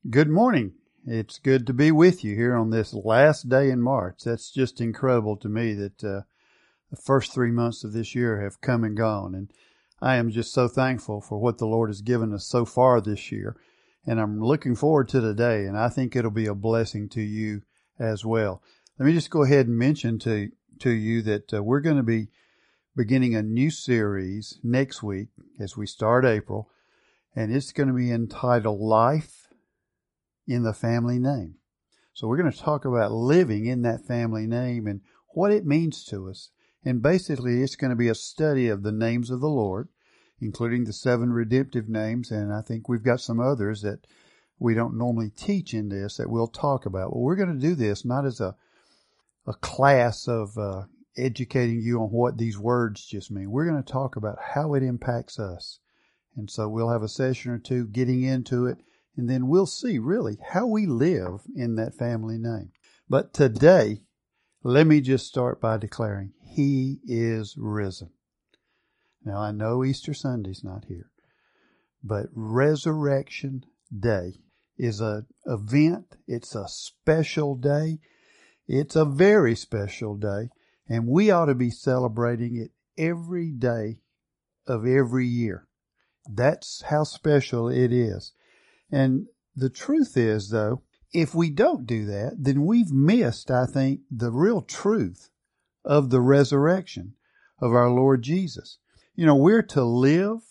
Good morning. It's good to be with you here on this last day in March. That's just incredible to me that the first 3 months of this year have come and gone. And I am just so thankful for what the Lord has given us so far this year. And I'm looking forward to today, and I think it'll be a blessing to you as well. Let me just go ahead and mention to you that we're going to be beginning a new series next week as we start April, and it's going to be entitled Life in the Family Name. So we're going to talk about living in that family name and what it means to us. And basically, it's going to be a study of the names of the Lord, including the 7 redemptive names, and I think we've got some others that we don't normally teach in this that we'll talk about. But we're going to do this not as a class of educating you on what these words just mean. We're going to talk about how it impacts us. And so we'll have a session or two getting into it, and then we'll see really how we live in that family name. But today, let me just start by declaring He is risen. Now, I know Easter Sunday's not here, but Resurrection Day is an event. It's a special day. It's a very special day, and we ought to be celebrating it every day of every year. That's how special it is. And the truth is, though, if we don't do that, then we've missed, I think, the real truth of the resurrection of our Lord Jesus. You know, we're to live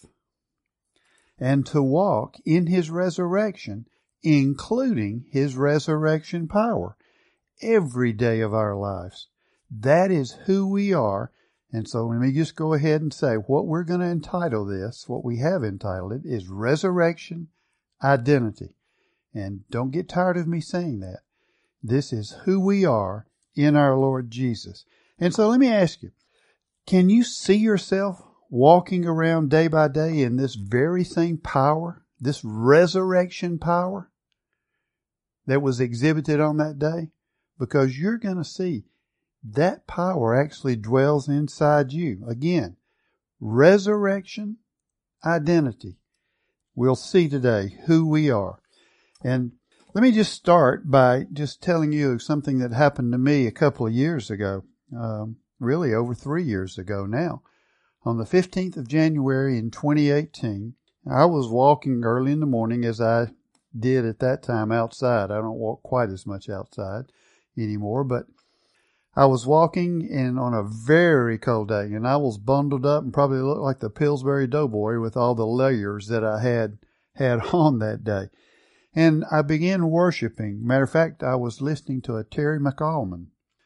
and to walk in His resurrection, including His resurrection power, every day of our lives. That is who we are. And so let me just go ahead and say what we're going to entitle this, what we have entitled it, is Resurrection Identity. And don't get tired of me saying that. This is who we are in our Lord Jesus. And so let me ask you, can you see yourself walking around day by day in this very same power, this resurrection power that was exhibited on that day? Because you're going to see that power actually dwells inside you. Again, resurrection identity. We'll see today who we are. And let me just start by just telling you something that happened to me a couple of years ago, really over 3 years ago now. On the 15th of January in 2018, I was walking early in the morning as I did at that time outside. I don't walk quite as much outside anymore, but I was walking and on a very cold day, and I was bundled up and probably looked like the Pillsbury Doughboy with all the layers that I had on that day. And I began worshiping. Matter of fact, I was listening to a Terry McAlmon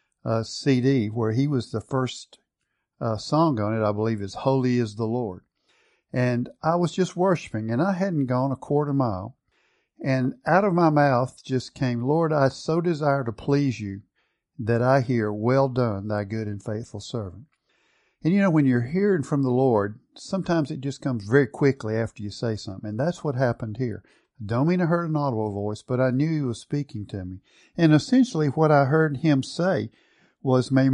CD where he was the first song on it, I believe, is Holy is the Lord. And I was just worshiping, and I hadn't gone a quarter mile. And out of my mouth just came, Lord, I so desire to please you that I hear, well done, thy good and faithful servant. And you know, when you're hearing from the Lord, sometimes it just comes very quickly after you say something. And that's what happened here. I don't mean I heard an audible voice, but I knew He was speaking to me. And essentially what I heard Him say was, may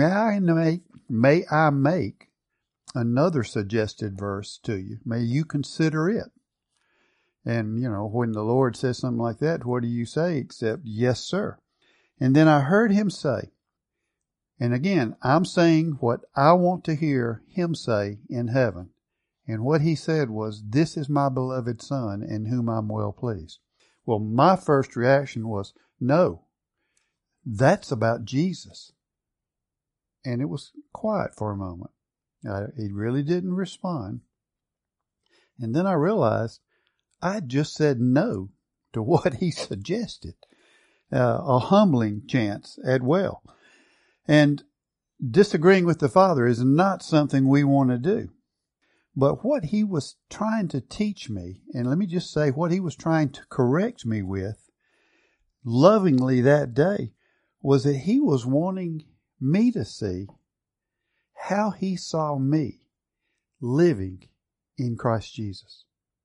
I make another suggested verse to you. May you consider it. And, you know, when the Lord says something like that, what do you say except, yes, sir? And then I heard Him say, and again, I'm saying what I want to hear Him say in heaven. And what He said was, this is my beloved Son in whom I'm well pleased. Well, my first reaction was, no, that's about Jesus. And it was quiet for a moment. He really didn't respond. And then I realized I just said no to what He suggested. A humbling chance at well. And disagreeing with the Father is not something we want to do. But what He was trying to teach me, and let me just say what He was trying to correct me with lovingly that day, was that He was wanting me to see how He saw me living in Christ Jesus.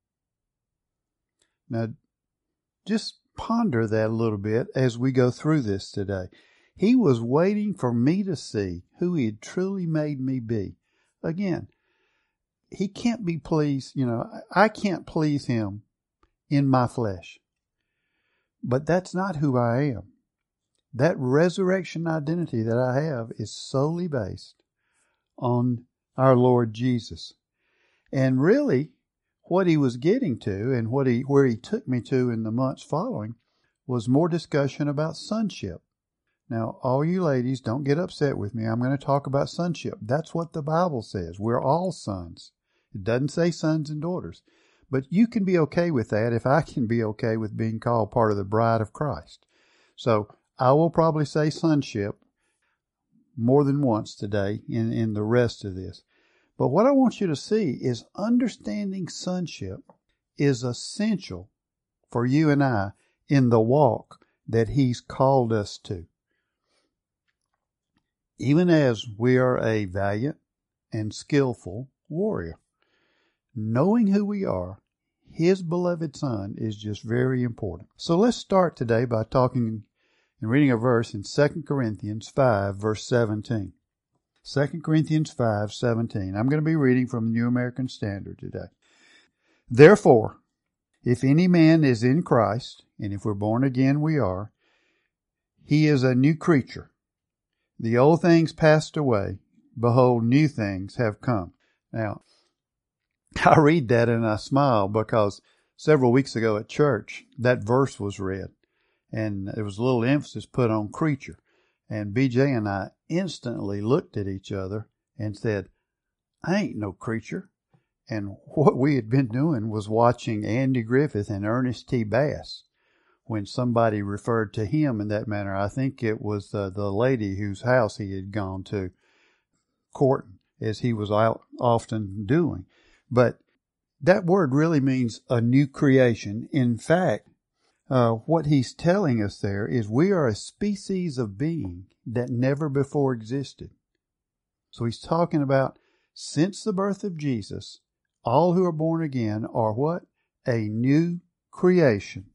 Now, just ponder that a little bit as we go through this today. He was waiting for me to see who He had truly made me be. Again, He can't be pleased, I can't please Him in my flesh. But that's not who I am. That resurrection identity that I have is solely based on our Lord Jesus. And really, what he was getting to and where he took me to in the months following was more discussion about sonship. Now, all you ladies, don't get upset with me. I'm going to talk about sonship. That's what the Bible says. We're all sons. It doesn't say sons and daughters. But you can be okay with that if I can be okay with being called part of the bride of Christ. So I will probably say sonship more than once today in the rest of this. But what I want you to see is understanding sonship is essential for you and I in the walk that he's called us to. Even as we are a valiant and skillful warrior, knowing who we are, his beloved son, is just very important. So let's start today by talking and reading a verse in 2 Corinthians 5, verse 17. 2 Corinthians 5, 17. I'm going to be reading from the New American Standard today. Therefore, if any man is in Christ, and if we're born again, we are, he is a new creature. The old things passed away. Behold, new things have come. Now, I read that and I smile because several weeks ago at church, that verse was read. And there was a little emphasis put on creature. And BJ and I instantly looked at each other and said, I ain't no creature. And what we had been doing was watching Andy Griffith and Ernest T. Bass. When somebody referred to him in that manner, I think it was the lady whose house he had gone to, courting, as he was out often doing. But that word really means a new creation. In fact, what he's telling us there is we are a species of being that never before existed. So he's talking about since the birth of Jesus, all who are born again are what? A new creation.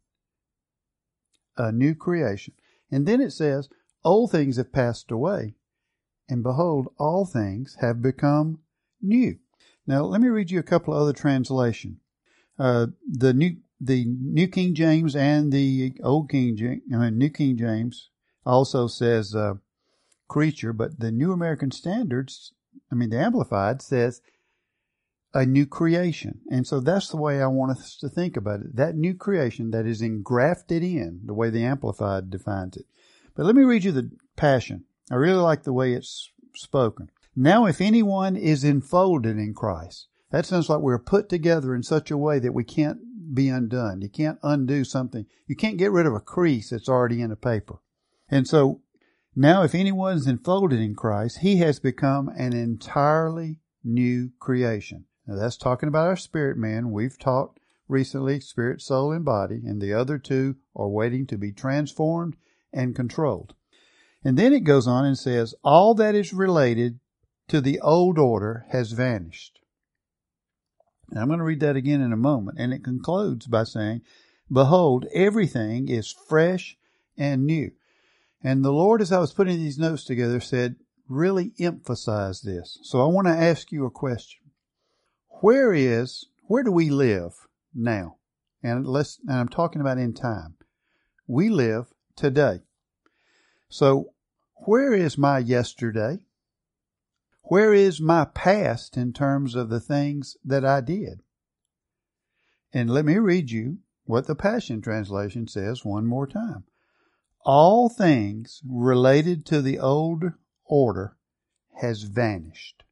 A new creation. And then it says, old things have passed away, and behold, all things have become new. Now, let me read you a couple of other translations. The New King James and the New King James also says creature, but the New American Standards, the Amplified, says a new creation. And so that's the way I want us to think about it. That new creation that is engrafted in, the way the Amplified defines it. But let me read you the Passion. I really like the way it's spoken. Now, if anyone is enfolded in Christ, that sounds like we're put together in such a way that we can't be undone. You can't undo something. You can't get rid of a crease that's already in a paper. And so, now if anyone is enfolded in Christ, he has become an entirely new creation. Now, that's talking about our spirit man. We've taught recently spirit, soul, and body, and the other two are waiting to be transformed and controlled. And then it goes on and says, all that is related to the old order has vanished. And I'm going to read that again in a moment. And it concludes by saying, behold, everything is fresh and new. And the Lord, as I was putting these notes together, said, really emphasize this. So I want to ask you a question. Where do we live now? And I'm talking about in time. We live today. So where is my yesterday? Where is my past in terms of the things that I did? And let me read you what the Passion Translation says one more time. All things related to the old order has vanished.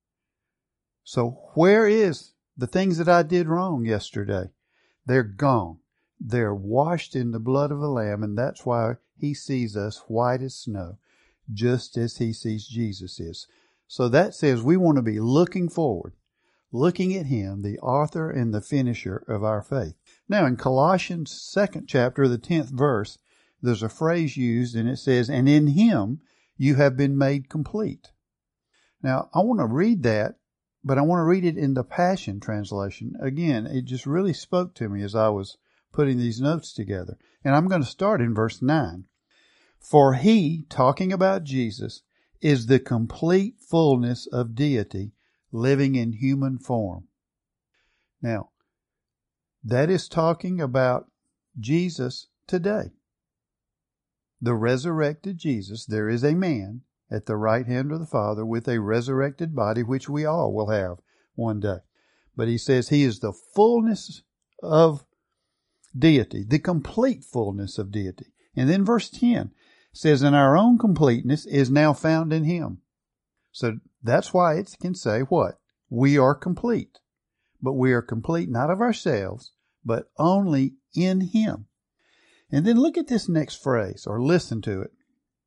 So where is the things that I did wrong yesterday? They're gone. They're washed in the blood of the Lamb, and that's why he sees us white as snow, just as he sees Jesus is. So that says we want to be looking forward, looking at him, the author and the finisher of our faith. Now in Colossians 2nd chapter, the 10th verse, there's a phrase used and it says, and in him you have been made complete. Now I want to read that, but I want to read it in the Passion Translation. Again, it just really spoke to me as I was putting these notes together. And I'm going to start in verse 9. For he, talking about Jesus, is the complete fullness of deity living in human form. Now, that is talking about Jesus today. The resurrected Jesus, there is a man at the right hand of the Father with a resurrected body, which we all will have one day. But he says he is the fullness of deity, the complete fullness of deity. And then verse 10 says, and our own completeness is now found in him. So that's why it can say what? We are complete. But we are complete not of ourselves, but only in him. And then look at this next phrase, or listen to it.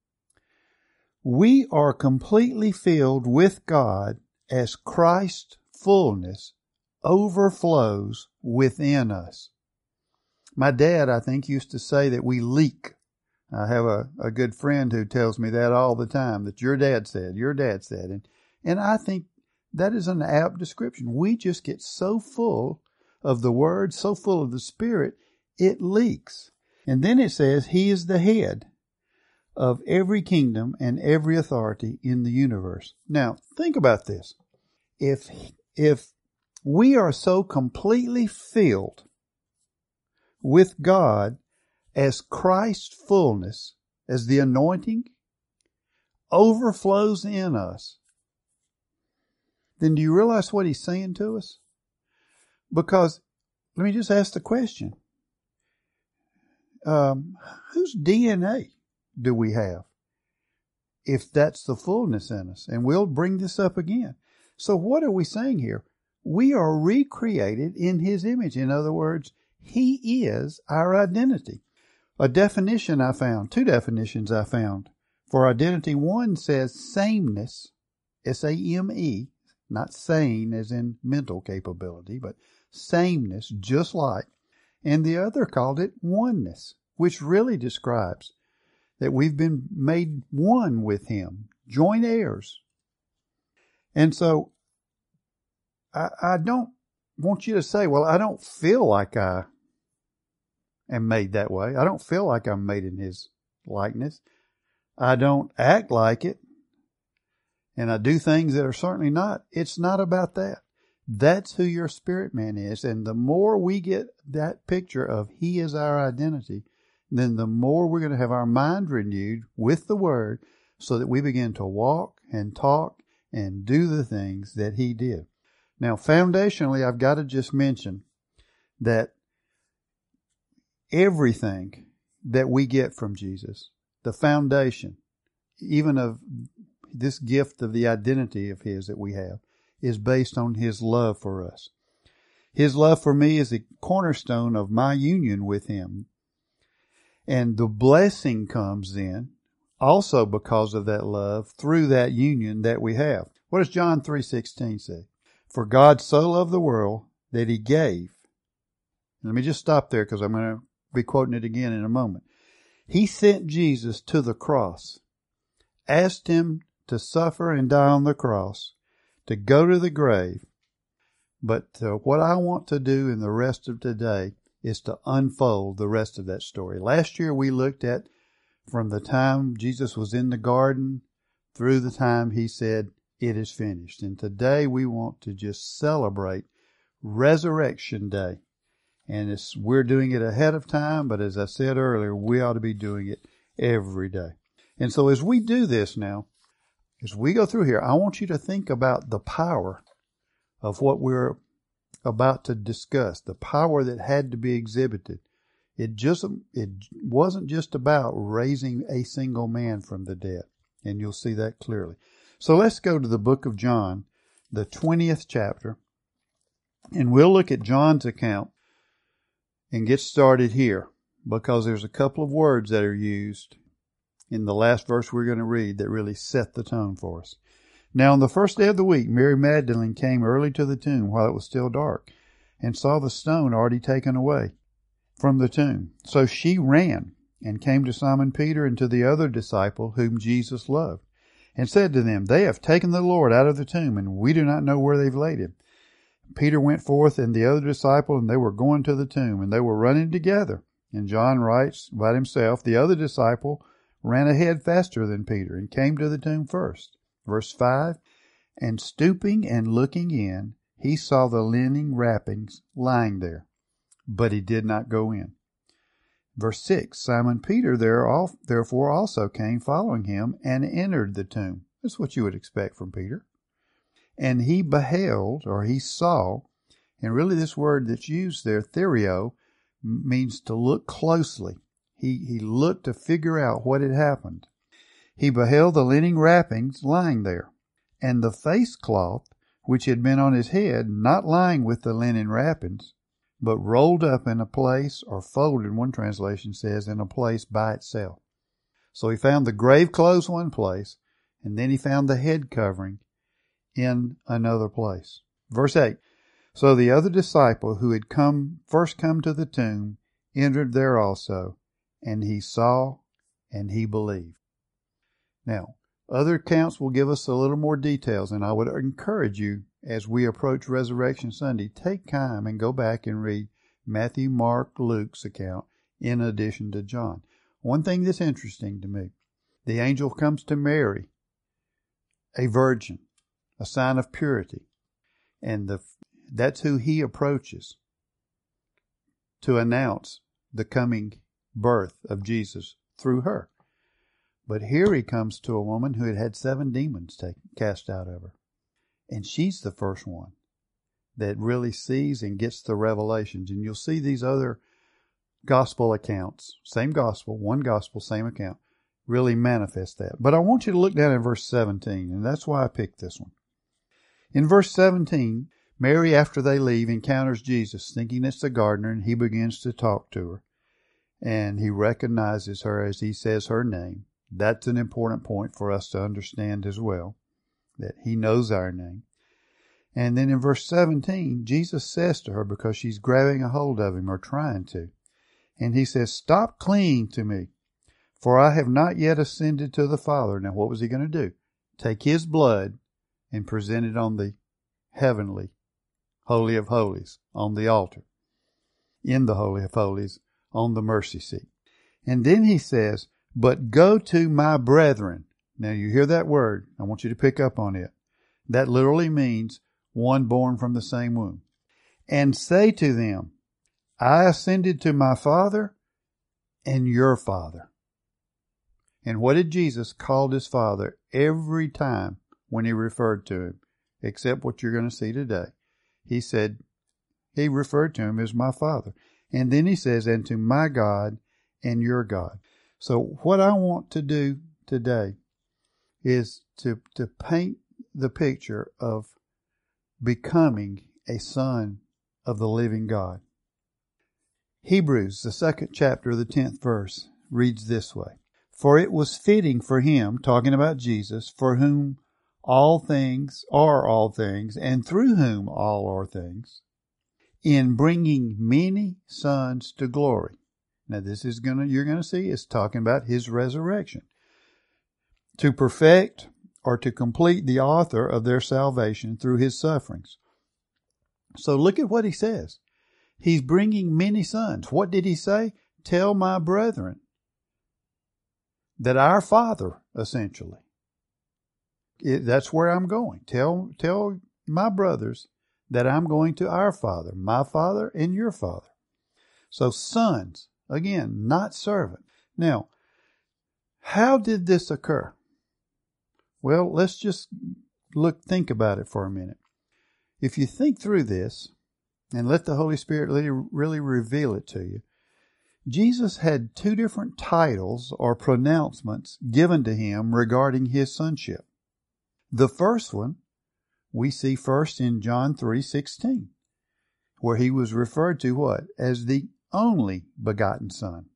We are completely filled with God as Christ's fullness overflows within us. My dad, I think, used to say that we leak. I have a good friend who tells me that all the time, that your dad said. And I think that is an apt description. We just get so full of the Word, so full of the Spirit, it leaks. And then it says he is the head of every kingdom and every authority in the universe. Now, think about this. If we are so completely filled with God as Christ's fullness, as the anointing overflows in us, then do you realize what he's saying to us? Because, let me just ask the question. Whose DNA do we have? If that's the fullness in us. And we'll bring this up again. So what are we saying here? We are recreated in his image. In other words, he is our identity. A definition I found, two definitions I found for identity. One says sameness, S-A-M-E, not sane as in mental capability, but sameness, just like. And the other called it oneness, which really describes that we've been made one with him, joint heirs. And so I don't want you to say, well, I don't feel like I am made that way. I don't feel like I'm made in his likeness. I don't act like it. And I do things that are certainly not. It's not about that. That's who your spirit man is. And the more we get that picture of he is our identity, then the more we're going to have our mind renewed with the Word so that we begin to walk and talk and do the things that he did. Now, foundationally, I've got to just mention that everything that we get from Jesus, the foundation, even of this gift of the identity of his that we have, is based on his love for us. His love for me is the cornerstone of my union with him. And the blessing comes in also because of that love through that union that we have. What does John 3:16 say? For God so loved the world that he gave. Let me just stop there because I'm going to be quoting it again in a moment. He sent Jesus to the cross, asked him to suffer and die on the cross, to go to the grave. But what I want to do in the rest of today is to unfold the rest of that story. Last year we looked at from the time Jesus was in the garden through the time he said, it is finished. And today we want to just celebrate Resurrection Day. And we're doing it ahead of time, but as I said earlier, we ought to be doing it every day. And so as we do this now, as we go through here, I want you to think about the power of what we're about to discuss, the power that had to be exhibited. It wasn't just about raising a single man from the dead, and you'll see that clearly. So let's go to the book of John, the 20th chapter, and we'll look at John's account and get started here because there's a couple of words that are used in the last verse we're going to read that really set the tone for us. Now on the first day of the week, Mary Magdalene came early to the tomb while it was still dark and saw the stone already taken away from the tomb. So she ran and came to Simon Peter and to the other disciple whom Jesus loved and said to them, they have taken the Lord out of the tomb and we do not know where they've laid him. Peter went forth and the other disciple, and they were going to the tomb, and they were running together. And John writes about himself, the other disciple ran ahead faster than Peter and came to the tomb first. Verse 5, and stooping and looking in, he saw the linen wrappings lying there, but he did not go in. Verse 6, Simon Peter therefore also came following him and entered the tomb. That's what you would expect from Peter. And he beheld, or he saw, and really this word that's used there, therio, means to look closely. He looked to figure out what had happened. He beheld the linen wrappings lying there, and the face cloth which had been on his head, not lying with the linen wrappings, but rolled up in a place, or folded, one translation says, in a place by itself. So he found the grave clothes one place, and then he found the head covering in another place. Verse 8, so the other disciple who had first come to the tomb entered there also, and he saw and he believed. Now, other accounts will give us a little more details, and I would encourage you, as we approach Resurrection Sunday, take time and go back and read Matthew, Mark, Luke's account in addition to John. One thing that's interesting to me, the angel comes to Mary, a virgin, a sign of purity, and that's who he approaches to announce the coming birth of Jesus through her. But here he comes to a woman who had had 7 demons cast out of her. And she's the first one that really sees and gets the revelations. And you'll see these other gospel accounts, same gospel, one gospel, same account, really manifest that. But I want you to look down at verse 17, and that's why I picked this one. In verse 17, Mary, after they leave, encounters Jesus, thinking it's the gardener, and he begins to talk to her. And he recognizes her as he says her name. That's an important point for us to understand as well, that he knows our name. And then in verse 17, Jesus says to her, because she's grabbing a hold of him or trying to, and he says, stop clinging to me, for I have not yet ascended to the Father. Now, what was he going to do? Take his blood and present it on the heavenly Holy of Holies, on the altar, in the Holy of Holies, on the mercy seat. And then he says, but go to my brethren. Now you hear that word. I want you to pick up on it. That literally means one born from the same womb. And say to them, I ascended to my Father and your Father. And what did Jesus call his Father every time when he referred to him? Except what you're going to see today. He said, he referred to him as my Father. And then he says, and to my God and your God. So what I want to do today is to paint the picture of becoming a son of the living God. Hebrews, the 2nd chapter, the 10th verse, reads this way. For it was fitting for him, talking about Jesus, for whom all things are all things, and through whom all are things, in bringing many sons to glory. Now this is you're going to see, it's talking about his resurrection. To perfect or to complete the author of their salvation through his sufferings. So look at what he says. He's bringing many sons. What did he say? Tell my brethren that our Father, essentially. That's where I'm going. Tell my brothers that I'm going to our Father, my Father and your Father. So sons. Again, not servant. Now, how did this occur? Well, let's just think about it for a minute. If you think through this and let the Holy Spirit really reveal it to you, Jesus had 2 different titles or pronouncements given to him regarding his sonship. The first one we see first in John 3:16, where he was referred to what? As the only begotten Son.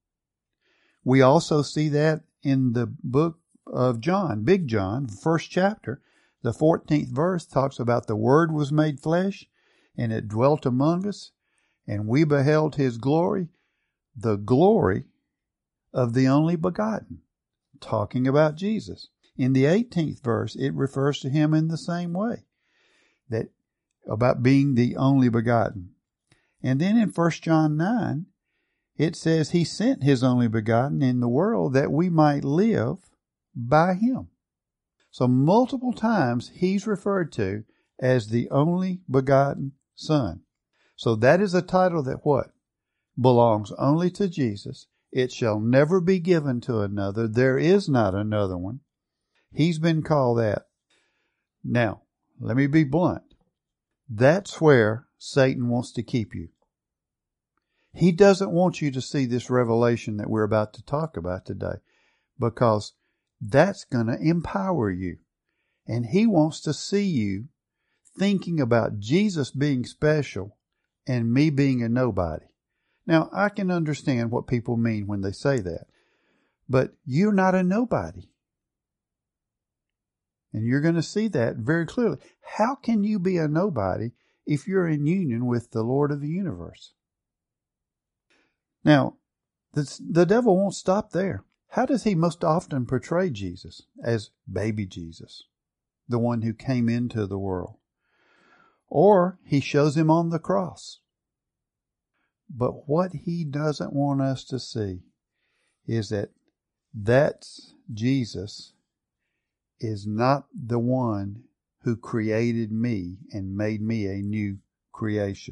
We also see that in the book of John, Big John, 1st chapter, the 14th verse talks about the Word was made flesh, and it dwelt among us, and we beheld his glory, the glory of the only begotten, talking about Jesus. In the 18th verse, it refers to him in the same way, that about being the only begotten. And then in 1 John 9, it says he sent his only begotten in the world that we might live by him. So multiple times he's referred to as the only begotten Son. So that is a title that what? belongs only to Jesus. It shall never be given to another. There is not another one. He's been called that. Now, let me be blunt. That's where Satan wants to keep you. He doesn't want you to see this revelation that we're about to talk about today, because that's going to empower you. And he wants to see you thinking about Jesus being special and me being a nobody. Now, I can understand what people mean when they say that, but you're not a nobody. And you're going to see that very clearly. How can you be a nobody if you're in union with the Lord of the universe? Now, the devil won't stop there. How does he most often portray Jesus? As baby Jesus, the one who came into the world. Or he shows him on the cross. But what he doesn't want us to see is that Jesus is not the one who created me and made me a new creation.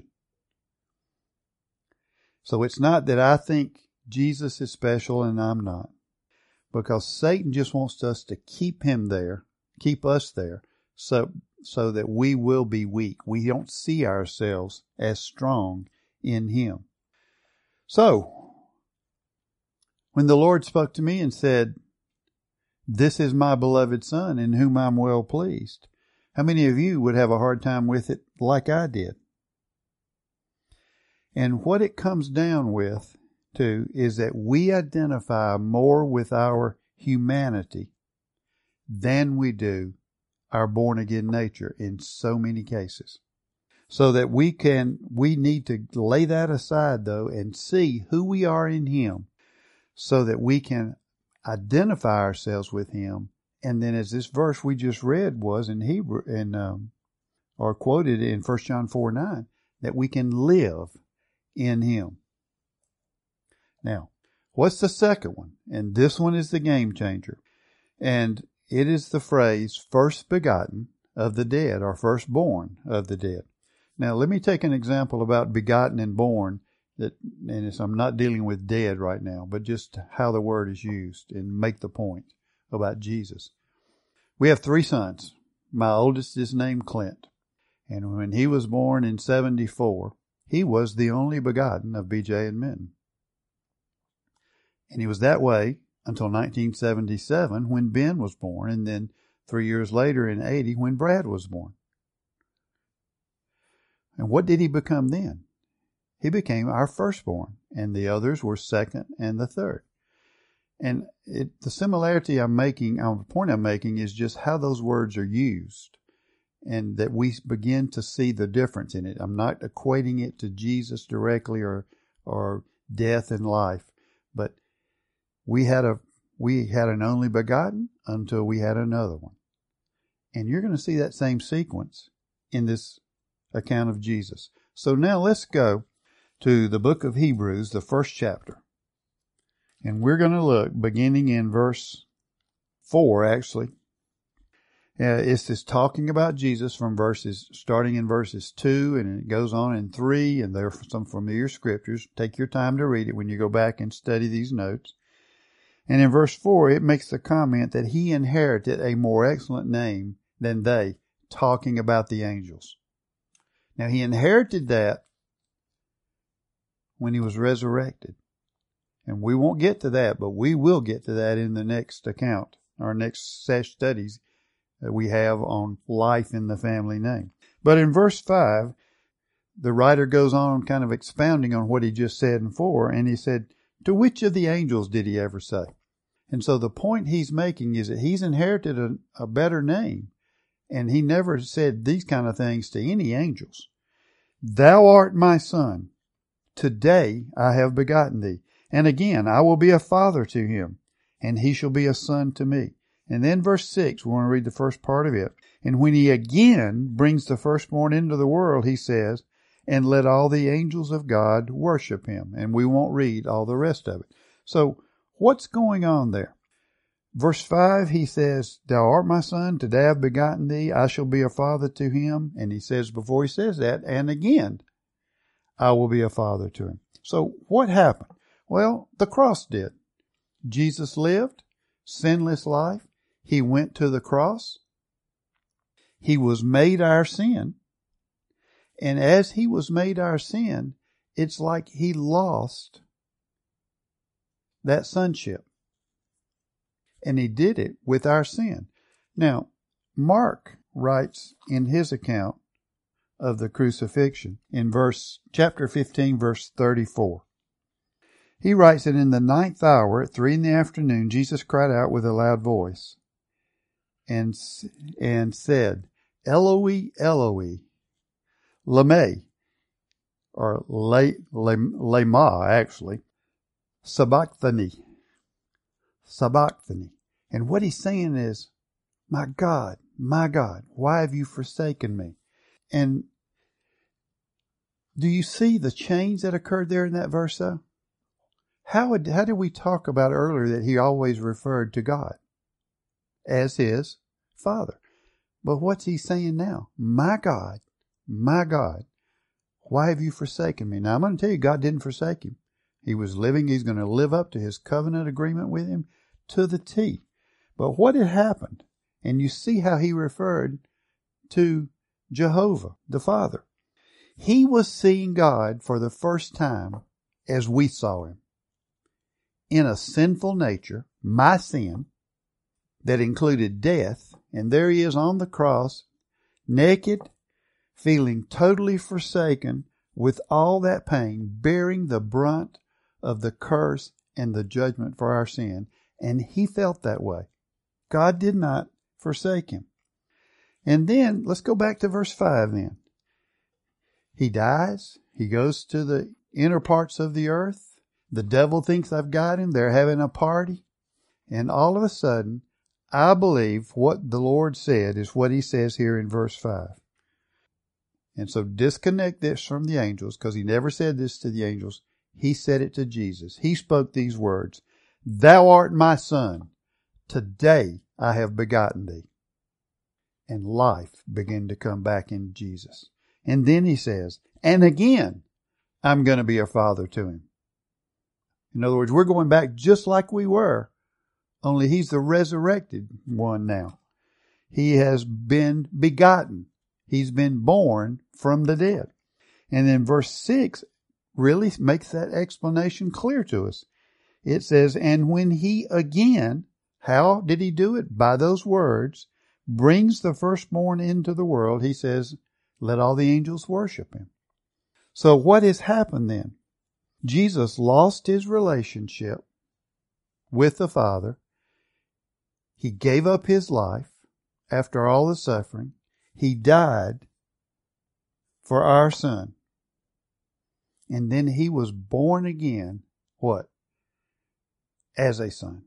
So it's not that I think Jesus is special and I'm not, because Satan just wants us to keep him there, keep us there, so that we will be weak. We don't see ourselves as strong in him. So, when the Lord spoke to me and said, "This is my beloved Son in whom I'm well pleased," how many of you would have a hard time with it like I did? And what it comes down to is that we identify more with our humanity than we do our born-again nature in so many cases. So that we need to lay that aside, though, and see who we are in him, so that we can identify ourselves with him. And then, as this verse we just read was in Hebrew, or quoted in 1 John 4:9, that we can live in him. Now, what's the second one? And this one is the game changer. And it is the phrase, first begotten of the dead, or firstborn of the dead. Now, let me take an example about begotten and born, I'm not dealing with dead right now, but just how the word is used, and make the point about Jesus. We have 3 sons. My oldest is named Clint. And when he was born in 1974, he was the only begotten of BJ and Minton. And he was that way until 1977 when Ben was born, and then 3 years later in 1980 when Brad was born. And what did he become then? He became our firstborn, and the others were second and the third. And the similarity the point I'm making is just how those words are used, and that we begin to see the difference in it. I'm not equating it to Jesus directly or death and life, but we had an only begotten until we had another one. And you're going to see that same sequence in this account of Jesus. So now let's go to the book of Hebrews, the 1st chapter. And we're going to look beginning in verse 4, actually. It's this talking about Jesus starting in verses 2, and it goes on in 3, and there are some familiar scriptures. Take your time to read it when you go back and study these notes. And in verse 4, it makes the comment that he inherited a more excellent name than they, talking about the angels. Now, he inherited that when he was resurrected. And we won't get to that, but we will get to that in the next account, our next set studies that we have on life in the family name. But in verse 5, the writer goes on kind of expounding on what he just said in 4, and he said, "To which of the angels did he ever say?" And so the point he's making is that he's inherited a better name, and he never said these kind of things to any angels. "Thou art my son. Today I have begotten thee. And again, I will be a father to him, and he shall be a son to me." And then verse 6, we want to read the first part of it. "And when he again brings the firstborn into the world, he says, and let all the angels of God worship him." And we won't read all the rest of it. So what's going on there? Verse 5, he says, "Thou art my son, today I have begotten thee, I shall be a father to him." And he says before he says that, "And again, I will be a father to him." So what happened? Well, the cross did. Jesus lived sinless life. He went to the cross. He was made our sin. And as he was made our sin, it's like he lost that sonship. And he did it with our sin. Now, Mark writes in his account of the crucifixion in chapter 15, verse 34. He writes that in the 9th hour, at 3 p.m, Jesus cried out with a loud voice and said, Eloi, Eloi, lama, or lema, actually, sabachthani. And what he's saying is, my God, why have you forsaken me? And do you see the change that occurred there in that verse, though? How did we talk about earlier that he always referred to God as his Father? But what's he saying now? My God, why have you forsaken me? Now, I'm going to tell you, God didn't forsake him. He was living. He's going to live up to his covenant agreement with him to the T. But what had happened? And you see how he referred to Jehovah, the Father. He was seeing God for the first time as we saw him. In a sinful nature, my sin, that included death, and there he is on the cross, naked, feeling totally forsaken, with all that pain, bearing the brunt of the curse and the judgment for our sin. And he felt that way. God did not forsake him. And then, let's go back to verse 5 then. He dies. He goes to the inner parts of the earth. The devil thinks I've got him. They're having a party. And all of a sudden, I believe what the Lord said is what he says here in verse 5. And so disconnect this from the angels, because he never said this to the angels. He said it to Jesus. He spoke these words, Thou art my son. Today I have begotten thee. And life began to come back in Jesus. And then he says, and again, I'm going to be a father to him. In other words, we're going back just like we were, only he's the resurrected one now. He has been begotten. He's been born from the dead. And then verse 6 really makes that explanation clear to us. It says, and when he again, how did he do it? By those words, brings the firstborn into the world, he says, let all the angels worship him. So what has happened then? Jesus lost his relationship with the Father. He gave up his life after all the suffering. He died for our son. And then he was born again, what? As a son.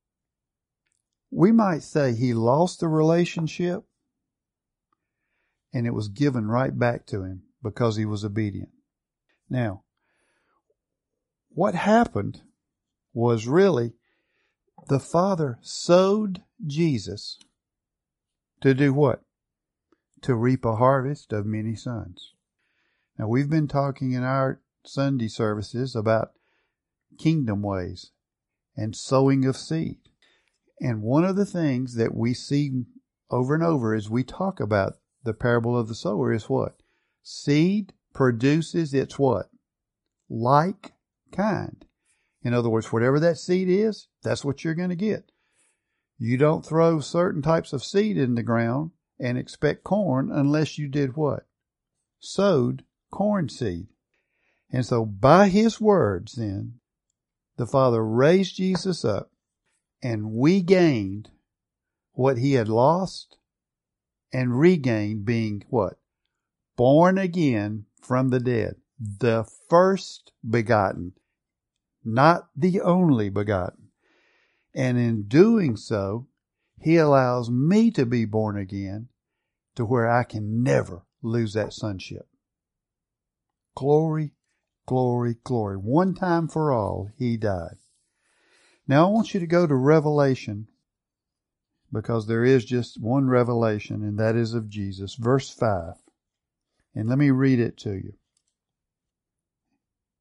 We might say he lost the relationship and it was given right back to him because he was obedient. Now, what happened was really the Father sowed Jesus to do what? To reap a harvest of many sons. Now, we've been talking in our Sunday services about kingdom ways and sowing of seed. And one of the things that we see over and over as we talk about the parable of the sower is what? Seed produces its what? Like kind. In other words, whatever that seed is, that's what you're going to get. You don't throw certain types of seed in the ground and expect corn unless you did what? Sowed corn seed. And so by his words then, the Father raised Jesus up and we gained what he had lost and regained, being what? Born again from the dead. The first begotten, not the only begotten. And in doing so, he allows me to be born again to where I can never lose that sonship. Glory, glory, glory. One time for all, he died. Now I want you to go to Revelation, because there is just one revelation, and that is of Jesus. Verse 5. And let me read it to you.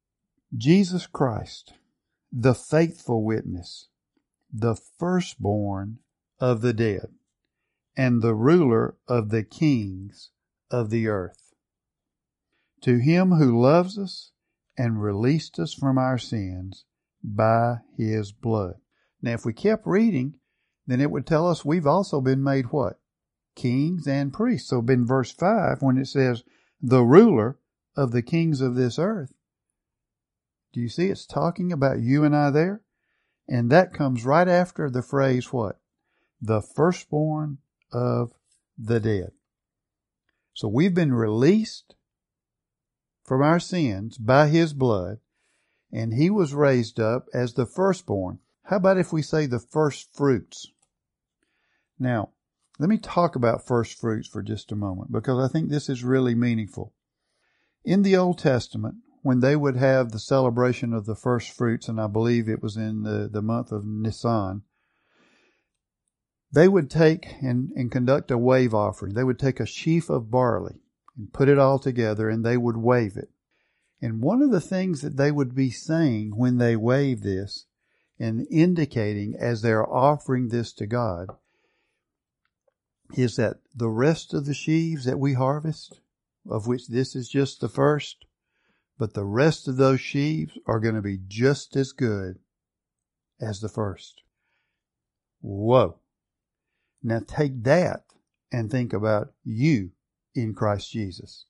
Jesus Christ, the faithful witness, the firstborn of the dead, and the ruler of the kings of the earth. To him who loves us and released us from our sins by his blood. Now, if we kept reading, then it would tell us we've also been made what? Kings and priests. So in verse 5, when it says, the ruler of the kings of this earth, do you see it's talking about you and I there? And that comes right after the phrase what? The firstborn of the dead. So we've been released from our sins by his blood, and he was raised up as the firstborn. How about if we say the first fruits? Now, let me talk about first fruits for just a moment, because I think this is really meaningful. In the Old Testament, when they would have the celebration of the first fruits, and I believe it was in the month of Nisan, they would take and conduct a wave offering. They would take a sheaf of barley and put it all together, and they would wave it. And one of the things that they would be saying when they wave this and indicating as they're offering this to God is that the rest of the sheaves that we harvest, of which this is just the first, but the rest of those sheaves are going to be just as good as the first. Whoa. Now take that and think about you in Christ Jesus.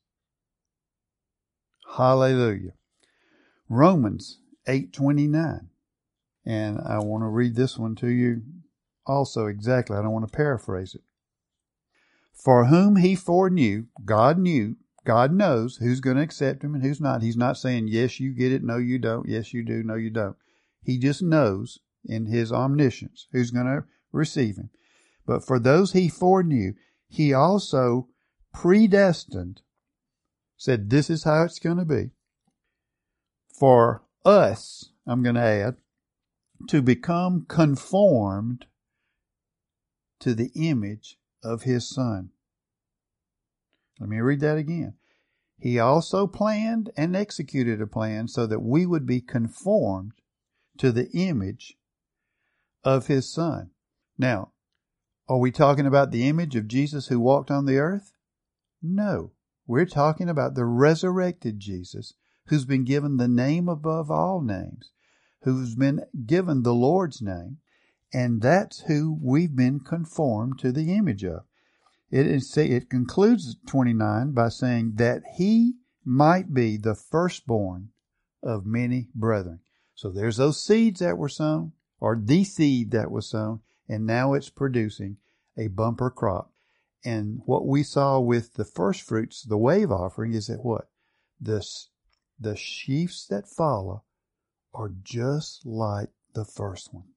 Hallelujah. Romans 8:29. And I want to read this one to you also exactly. I don't want to paraphrase it. For whom he foreknew, God knew, God knows who's going to accept him and who's not. He's not saying, yes, you get it, no, you don't. Yes, you do, no, you don't. He just knows in his omniscience who's going to receive him. But for those he foreknew, he also predestined, said this is how it's going to be. For us, I'm going to add, to become conformed to the image of his Son. Let me read that again. He also planned and executed a plan so that we would be conformed to the image of his Son. Now, are we talking about the image of Jesus who walked on the earth? No. We're talking about the resurrected Jesus who's been given the name above all names, who's been given the Lord's name, and that's who we've been conformed to the image of. It concludes 29 by saying that he might be the firstborn of many brethren. So there's those seeds that were sown, or the seed that was sown, and now it's producing a bumper crop. And what we saw with the first fruits, the wave offering, is that what? The sheaves that follow are just like the first one.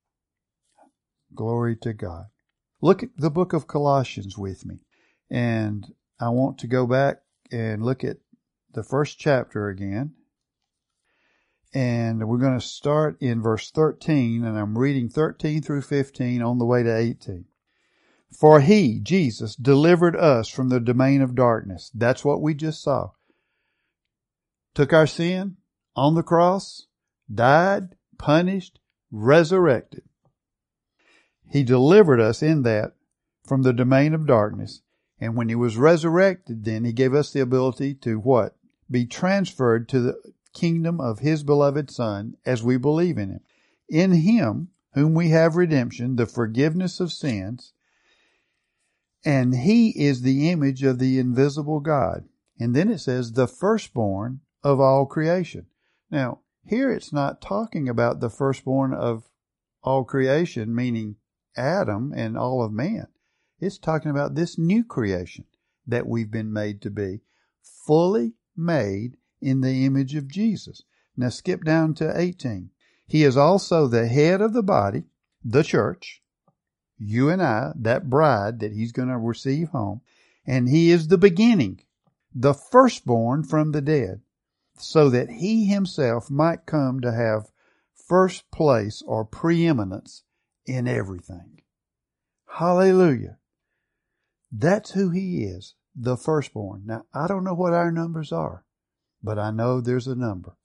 Glory to God. Look at the book of Colossians with me. And I want to go back and look at the first chapter again. And we're going to start in verse 13, and I'm reading 13 through 15 on the way to 18. For he, Jesus, delivered us from the domain of darkness. That's what we just saw. Took our sin on the cross, died, punished, resurrected. He delivered us in that from the domain of darkness. And when he was resurrected, then he gave us the ability to what? Be transferred to the kingdom of his beloved Son as we believe in him. In him, whom we have redemption, the forgiveness of sins, and he is the image of the invisible God. And then it says, the firstborn of all creation. Now, here it's not talking about the firstborn of all creation, meaning Adam and all of man. It's talking about this new creation that we've been made to be, fully made in the image of Jesus. Now skip down to 18. He is also the head of the body, the church, you and I, that bride that he's going to receive home. And he is the beginning, the firstborn from the dead, so that he himself might come to have first place or preeminence in everything. Hallelujah. That's who he is, the firstborn. Now, I don't know what our numbers are, but I know there's a number.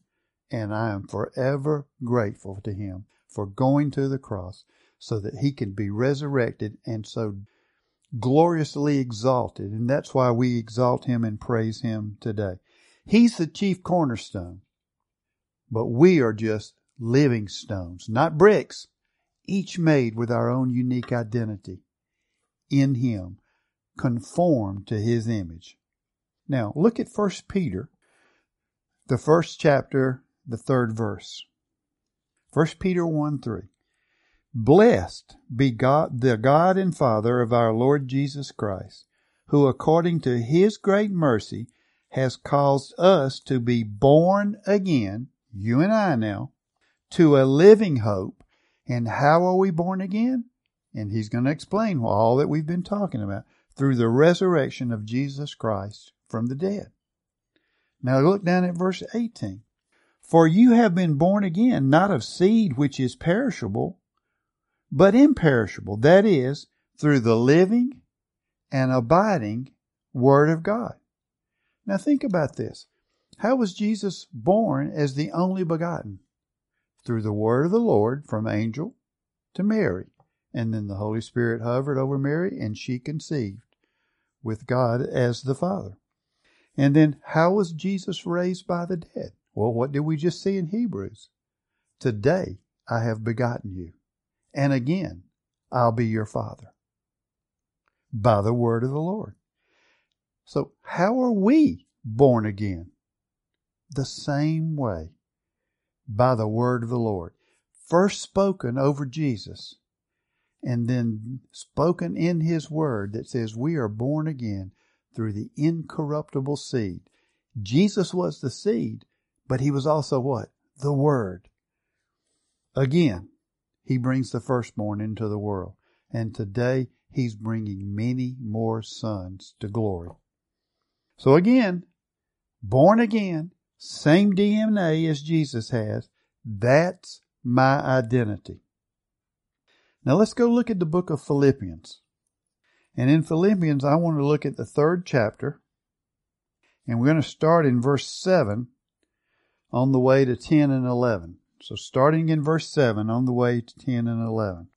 And I am forever grateful to him for going to the cross so that he can be resurrected and so gloriously exalted. And that's why we exalt him and praise him today. He's the chief cornerstone, but we are just living stones, not bricks, each made with our own unique identity in him, conformed to his image. Now, look at 1 Peter, the first chapter, the 3rd verse. 1 Peter 1:3. Blessed be God, the God and Father of our Lord Jesus Christ, who according to his great mercy has caused us to be born again, you and I now, to a living hope. And how are we born again? And he's going to explain all that we've been talking about, through the resurrection of Jesus Christ from the dead. Now look down at verse 18. For you have been born again, not of seed which is perishable, but imperishable, that is, through the living and abiding Word of God. Now think about this. How was Jesus born as the only begotten? Through the word of the Lord from angel to Mary. And then the Holy Spirit hovered over Mary and she conceived with God as the Father. And then how was Jesus raised by the dead? Well, what did we just see in Hebrews? Today I have begotten you, and again I'll be your Father. By the word of the Lord. So how are we born again? The same way. By the word of the Lord. First spoken over Jesus, and then spoken in his word that says we are born again through the incorruptible seed. Jesus was the seed, but he was also what? The Word. Again, he brings the firstborn into the world. And today, he's bringing many more sons to glory. So again, born again, same DNA as Jesus has. That's my identity. Now let's go look at the book of Philippians. And in Philippians, I want to look at the 3rd chapter. And we're going to start in verse 7 on the way to 10 and 11. So starting in verse 7 on the way to 10 and 11.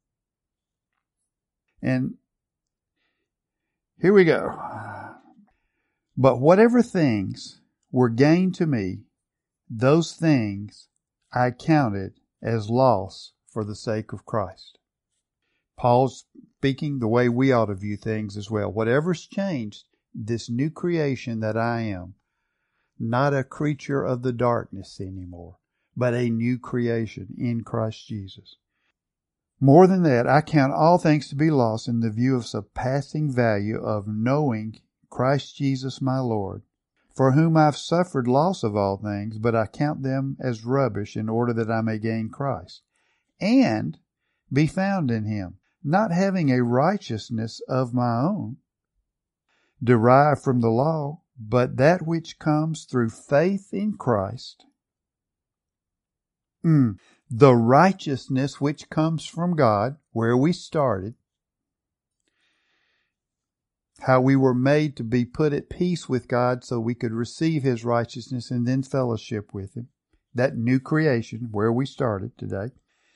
And here we go. But whatever things were gain to me, those things I counted as loss for the sake of Christ. Paul's speaking the way we ought to view things as well. Whatever's changed, this new creation that I am, not a creature of the darkness anymore, but a new creation in Christ Jesus. More than that, I count all things to be lost in the view of surpassing value of knowing Christ Jesus my Lord, for whom I've suffered loss of all things, but I count them as rubbish in order that I may gain Christ, and be found in him, not having a righteousness of my own, derived from the law, but that which comes through faith in Christ. The righteousness which comes from God, where we started, how we were made to be put at peace with God so we could receive his righteousness and then fellowship with him. That new creation, where we started today,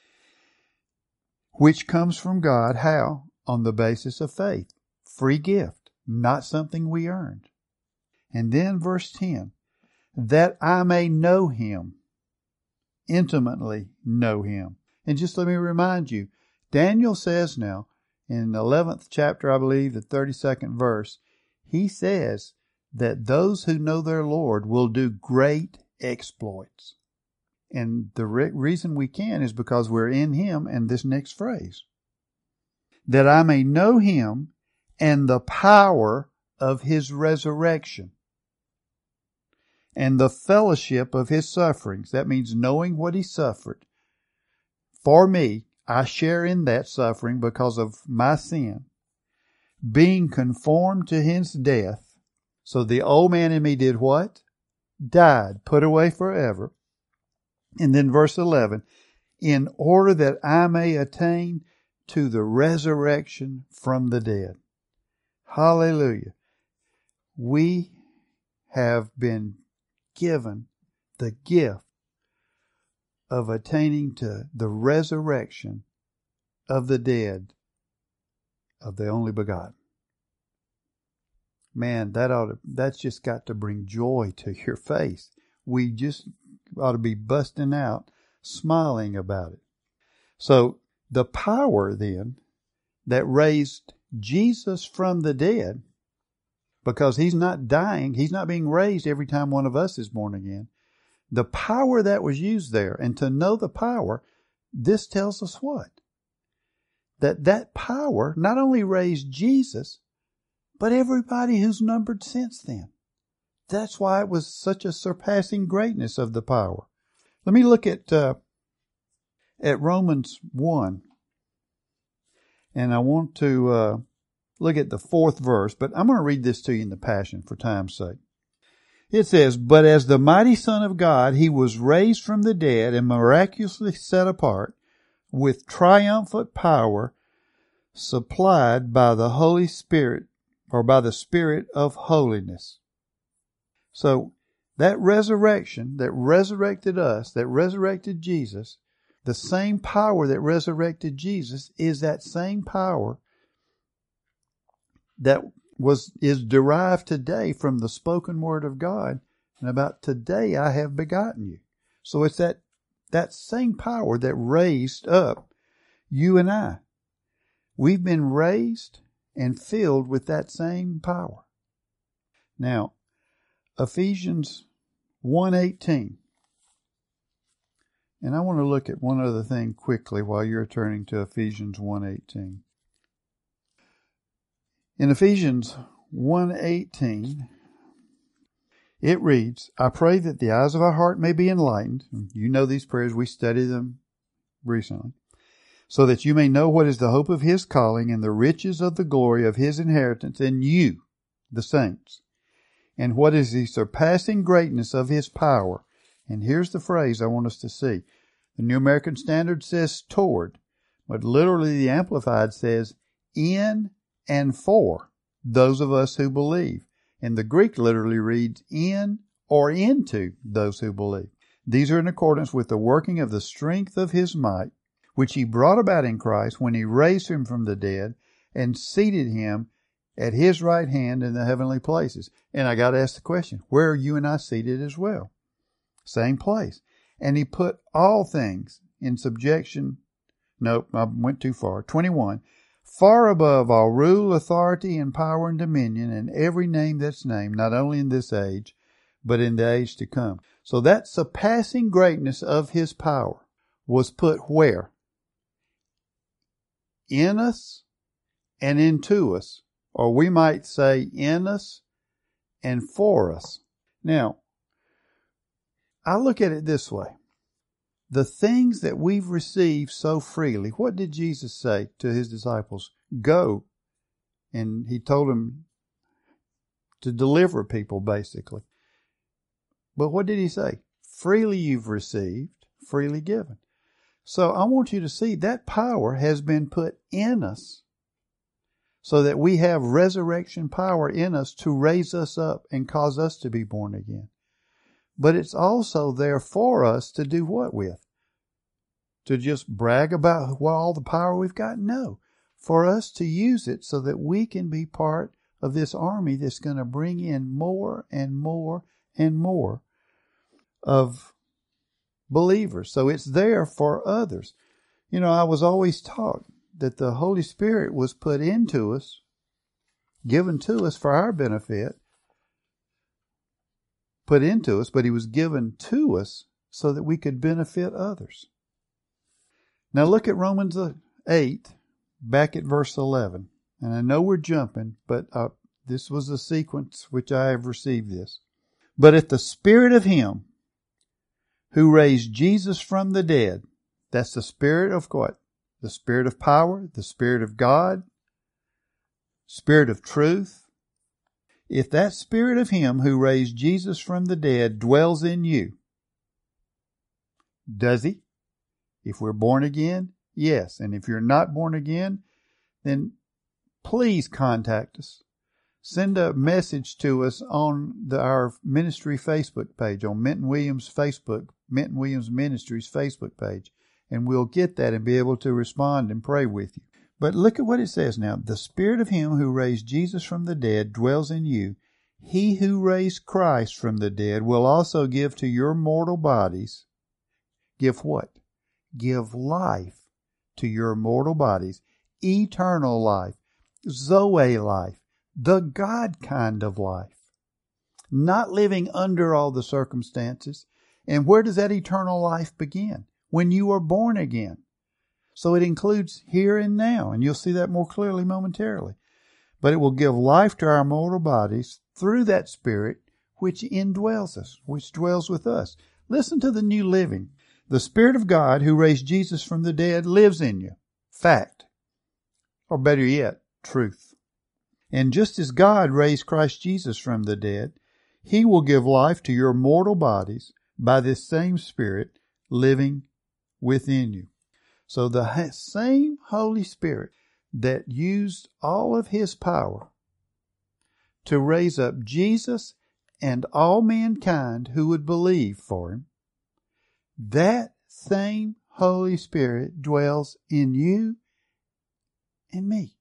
which comes from God, how? On the basis of faith. Free gift, not something we earned. And then verse 10, that I may know him, intimately know him. And just let me remind you, Daniel says now, in the 11th chapter, I believe, the 32nd verse, he says that those who know their Lord will do great exploits. And the reason we can is because we're in him, and this next phrase, that I may know him and the power of his resurrection and the fellowship of his sufferings. That means knowing what he suffered. For me, I share in that suffering because of my sin, being conformed to his death. So the old man in me did what? Died, put away forever. And then verse 11, in order that I may attain to the resurrection from the dead. Hallelujah. We have been given the gift of attaining to the resurrection of the dead of the only begotten. Man, that's just got to bring joy to your face. We just ought to be busting out, smiling about it. So the power then that raised Jesus from the dead, because he's not dying, he's not being raised every time one of us is born again. The power that was used there, and to know the power, this tells us what? That power not only raised Jesus, but everybody who's numbered since then. That's why it was such a surpassing greatness of the power. Let me look at Romans 1. And I want to look at the 4th verse, but I'm going to read this to you in the Passion for time's sake. It says, "But as the mighty Son of God, he was raised from the dead and miraculously set apart with triumphant power supplied by the Holy Spirit, or by the Spirit of holiness." So that resurrection that resurrected us, that resurrected Jesus, the same power that resurrected Jesus is that same power that is derived today from the spoken word of God, and about today I have begotten you. So it's that same power that raised up you and I. We've been raised and filled with that same power. Now, Ephesians 1:18. And I want to look at one other thing quickly while you're turning to Ephesians 1:18. In Ephesians 1:18, it reads, "I pray that the eyes of our heart may be enlightened." You know these prayers, we studied them recently. "So that you may know what is the hope of his calling and the riches of the glory of his inheritance in you, the saints, and what is the surpassing greatness of his power." And here's the phrase I want us to see. The New American Standard says toward, but literally the Amplified says in and for those of us who believe. And the Greek literally reads in or into those who believe. These are in accordance with the working of the strength of his might, which he brought about in Christ when he raised him from the dead and seated him at his right hand in the heavenly places. And I got to ask the question, where are you and I seated as well? Same place. And he put all things in subjection. Nope, I went too far. 21. "Far above all rule, authority, and power and dominion, and every name that's named, not only in this age, but in the age to come." So that surpassing greatness of his power was put where? In us and into us. Or we might say in us and for us. Now, I look at it this way. The things that we've received so freely, what did Jesus say to his disciples? Go. And he told them to deliver people, basically. But what did he say? Freely you've received, freely given. So I want you to see that power has been put in us so that we have resurrection power in us to raise us up and cause us to be born again. But it's also there for us to do what with? To just brag about all the power we've got? No. For us to use it so that we can be part of this army that's going to bring in more and more and more of believers. So it's there for others. You know, I was always taught that the Holy Spirit was put into us, given to us for our benefit, put into us, but he was given to us so that we could benefit others. Now look at Romans 8, back at verse 11. And I know we're jumping, but this was the sequence which I have received this. "But if the Spirit of him who raised Jesus from the dead," that's the Spirit of what? The Spirit of power, the Spirit of God, Spirit of truth. "If that Spirit of him who raised Jesus from the dead dwells in you," does he? If we're born again, yes. And if you're not born again, then please contact us. Send a message to us on our ministry Facebook page, on Minton Williams' Facebook Minton Williams Ministries Facebook page, and we'll get that and be able to respond and pray with you. But look at what it says now. The Spirit of Him who raised Jesus from the dead dwells in you. He who raised Christ from the dead will also give to your mortal bodies. Give what? Give life to your mortal bodies. Eternal life. Zoe life. The God kind of life. Not living under all the circumstances. And where does that eternal life begin? When you are born again. So it includes here and now, and you'll see that more clearly momentarily. But it will give life to our mortal bodies through that Spirit which indwells us, which dwells with us. Listen to the New Living. The Spirit of God who raised Jesus from the dead lives in you. Fact. Or better yet, truth. And just as God raised Christ Jesus from the dead, He will give life to your mortal bodies by this same Spirit living within you. So the same Holy Spirit that used all of His power to raise up Jesus and all mankind who would believe for Him, that same Holy Spirit dwells in you and me.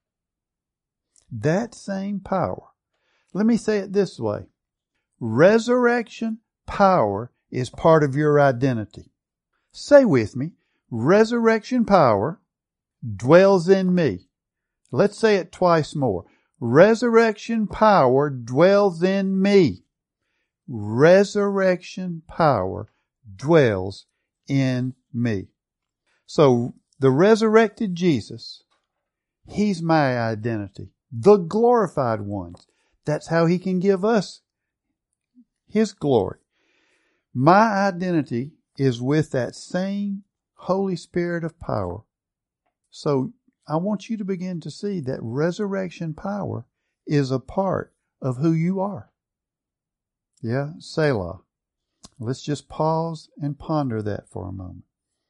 That same power. Let me say it this way. Resurrection power is part of your identity. Say with me, resurrection power dwells in me. Let's say it twice more. Resurrection power dwells in me. Resurrection power dwells in me. So the resurrected Jesus, He's my identity. The glorified ones. That's how He can give us His glory. My identity is with that same Holy Spirit of power. So I want you to begin to see that resurrection power is a part of who you are. Yeah, Selah. Let's just pause and ponder that for a moment.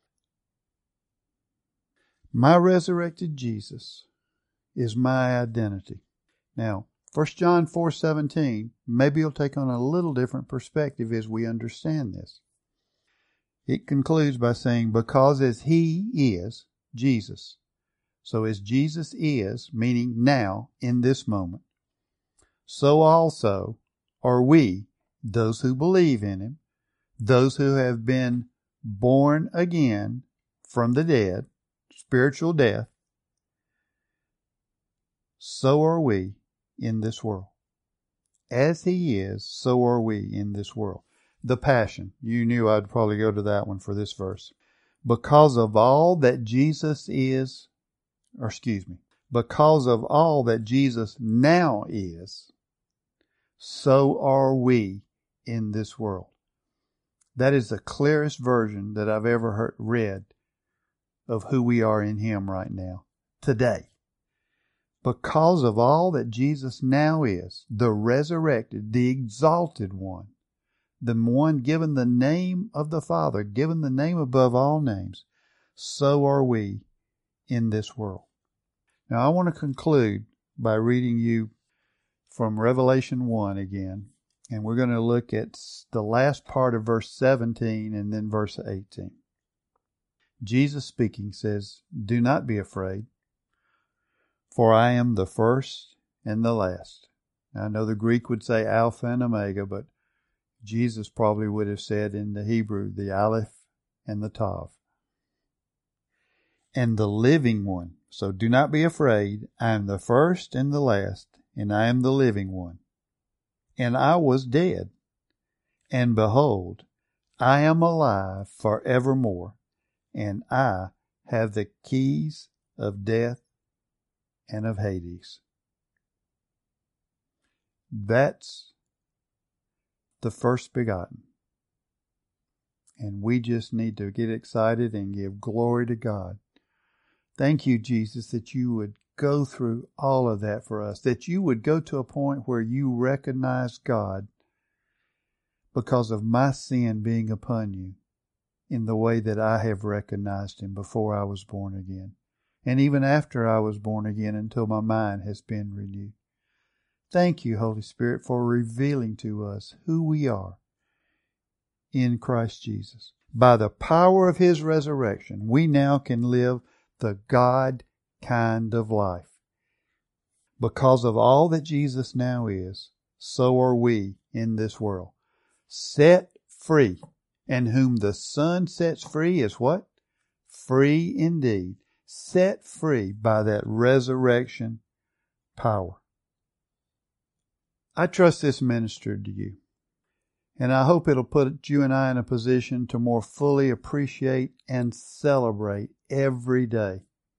My resurrected Jesus is my identity. Now, 1 John 4:17, maybe you'll take on a little different perspective as we understand this. It concludes by saying, because as He is, Jesus, so as Jesus is, meaning now, in this moment, so also are we, those who believe in Him, those who have been born again from the dead, spiritual death, so are we in this world. As He is, so are we in this world. The Passion. You knew I'd probably go to that one for this verse. Because of all that Jesus is, because of all that Jesus now is, so are we in this world. That is the clearest version that I've ever read of who we are in Him right now, today. Because of all that Jesus now is, the resurrected, the exalted one, the one given the name of the Father, given the name above all names, so are we in this world. Now I want to conclude by reading you from Revelation 1 again, and we're going to look at the last part of verse 17 and then verse 18. Jesus speaking says, "Do not be afraid, for I am the first and the last." Now, I know the Greek would say Alpha and Omega, but Jesus probably would have said in the Hebrew, the Aleph and the Tav. And the living one. So do not be afraid. I am the first and the last, and I am the living one. And I was dead, and behold, I am alive forevermore, and I have the keys of death and of Hades. That's the first begotten. And we just need to get excited and give glory to God. Thank you, Jesus, that you would go through all of that for us, that you would go to a point where you recognize God because of my sin being upon you in the way that I have recognized Him before I was born again, and even after I was born again until my mind has been renewed. Thank you, Holy Spirit, for revealing to us who we are in Christ Jesus. By the power of His resurrection, we now can live the God kind of life. Because of all that Jesus now is, so are we in this world. Set free. And whom the Son sets free is what? Free indeed. Set free by that resurrection power. I trust this ministered to you. And I hope it'll put you and I in a position to more fully appreciate and celebrate every day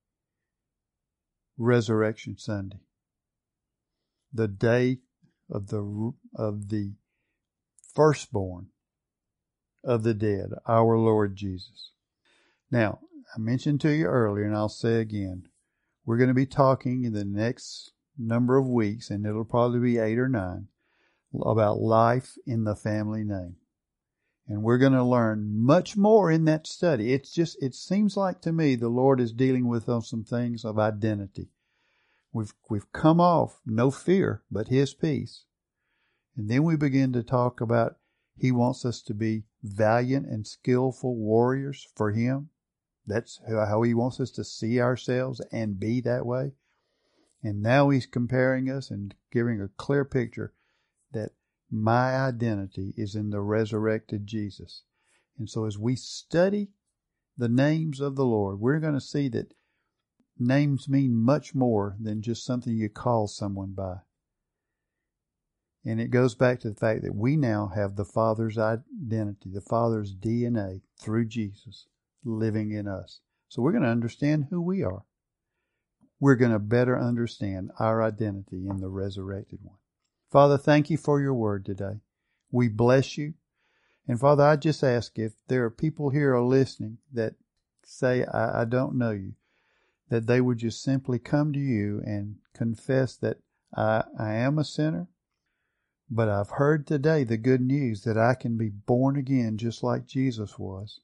Resurrection Sunday. The day of the firstborn of the dead, our Lord Jesus. Now, I mentioned to you earlier, and I'll say again, we're going to be talking in the next number of weeks, and it'll probably be 8 or 9, about life in the family name. And we're going to learn much more in that study. It seems like to me the Lord is dealing with on some things of identity. We've come off no fear, but His peace. And then we begin to talk about He wants us to be valiant and skillful warriors for Him. That's how He wants us to see ourselves and be that way. And now He's comparing us and giving a clear picture that my identity is in the resurrected Jesus. And so as we study the names of the Lord, we're going to see that names mean much more than just something you call someone by. And it goes back to the fact that we now have the Father's identity, the Father's DNA through Jesus living in us. So we're going to understand who we are. We're going to better understand our identity in the resurrected one. Father, thank you for your word today. We bless you. And Father, I just ask if there are people here listening that say, I don't know you, that they would just simply come to you and confess that I am a sinner, but I've heard today the good news that I can be born again just like Jesus was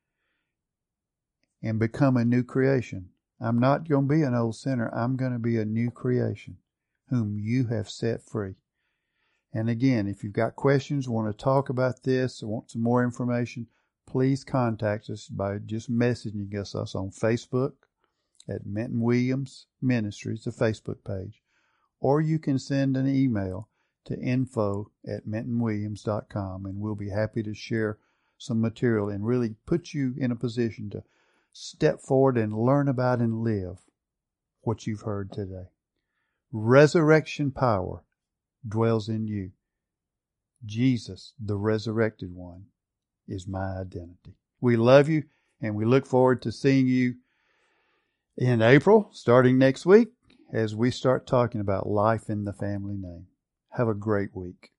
and become a new creation. I'm not going to be an old sinner. I'm going to be a new creation whom you have set free. And again, if you've got questions, want to talk about this, or want some more information, please contact us by just messaging us on Facebook at Minton Williams Ministries, the Facebook page. Or you can send an email to info@mintonwilliams.com, and we'll be happy to share some material and really put you in a position to step forward and learn about and live what you've heard today. Resurrection power dwells in you. Jesus, the resurrected one, is my identity. We love you, and we look forward to seeing you in April, starting next week, as we start talking about life in the family name. Have a great week.